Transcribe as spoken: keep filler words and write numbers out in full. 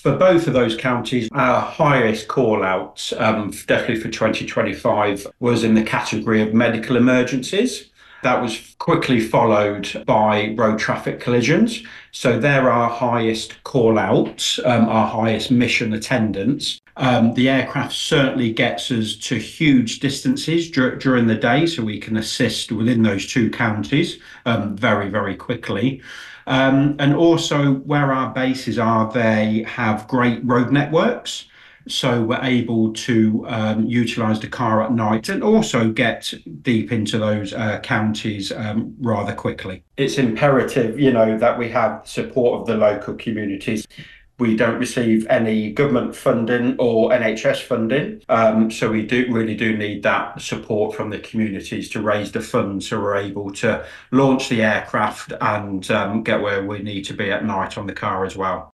For both of those counties, our highest call out, um, definitely for twenty twenty-five, was in the category of medical emergencies. That was quickly followed by road traffic collisions. So they're our highest call out, um, our highest mission attendance. Um, the aircraft certainly gets us to huge distances dur- during the day, so we can assist within those two counties um, very, very quickly. Um, and also, where our bases are, they have great road networks. So we're able to um, utilise the car at night and also get deep into those uh, counties um, rather quickly. It's imperative, you know, that we have support of the local communities. We don't receive any government funding or N H S funding, um, so we do really do need that support from the communities to raise the funds so we're able to launch the aircraft and um, get where we need to be at night on the car as well.